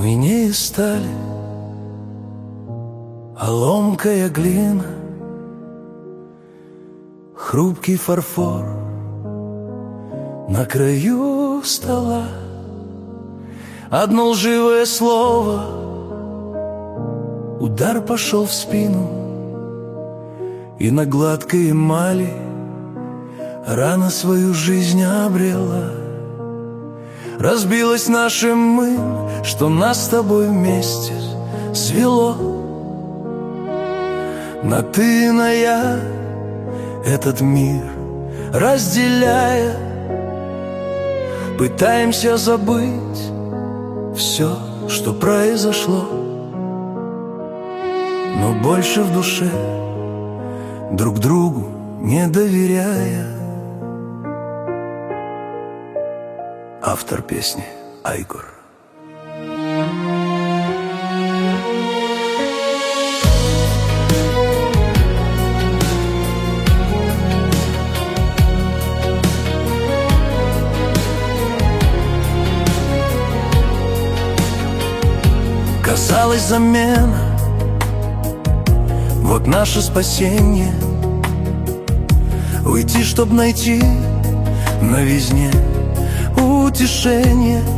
Мы не из стали, а ломкая глина, хрупкий фарфор на краю стола. Одно лживое слово, удар пошел в спину, и на гладкой эмали рана свою жизнь обрела. Разбилось наше «мы», что нас с тобой вместе свело. На ты и на я этот мир разделяя, пытаемся забыть все, что произошло, но больше в душе друг другу не доверяя. Автор песни Айгор. Казалось, замена — вот наше спасение. Уйти, чтоб найти новизне утешение.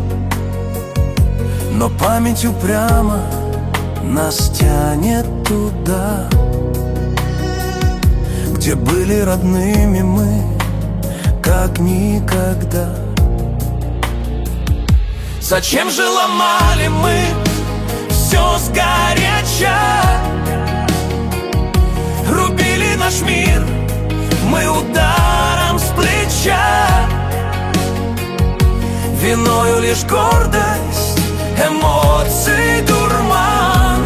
Но память упрямо нас тянет туда, где были родными мы, как никогда. Зачем же ломали мы все сгоряча? Рубили наш мир мы ударом с плеча. Виною лишь гордость, эмоций дурман.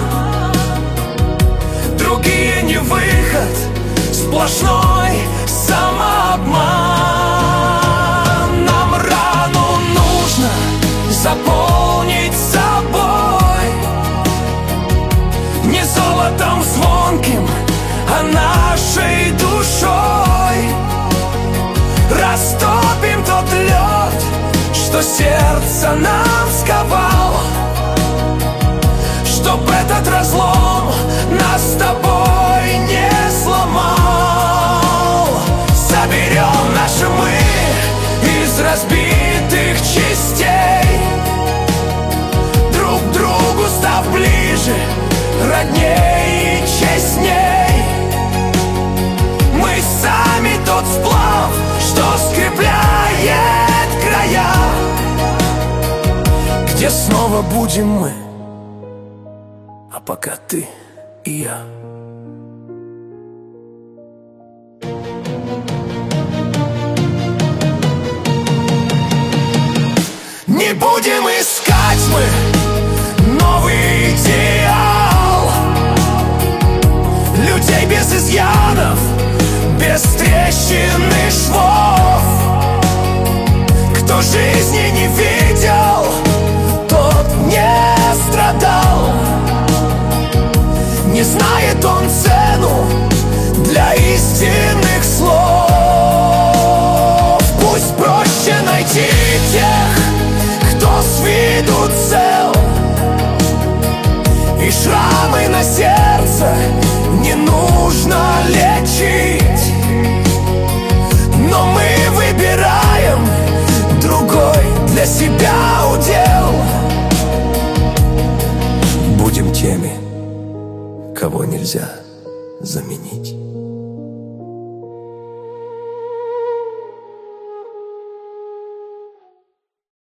Другие не выход, сплошной самообман. Нам рану нужно заполнить собой, не золотом звонким, а нашей душой. Растопим тот лед, что сердце нам сковал, чтоб этот разлом нас с тобой не сломал. Соберем наши «мы» из разбитых частей, друг к другу став ближе, родней и честней. Мы сами тот сплав, что скрепляет края, где снова будем мы, а пока ты и я. Не будем искать мы новый идеал, людей без изъянов, без трещин и швов. Кто жизни не видел, тот не страдал. Не знает он цену для истинных слов. Пусть проще найти тех, кто с виду цел, и шрамы на сердце не нужно лечить. Но мы выбираем другой для себя удел. Будем теми, кого нельзя заменить.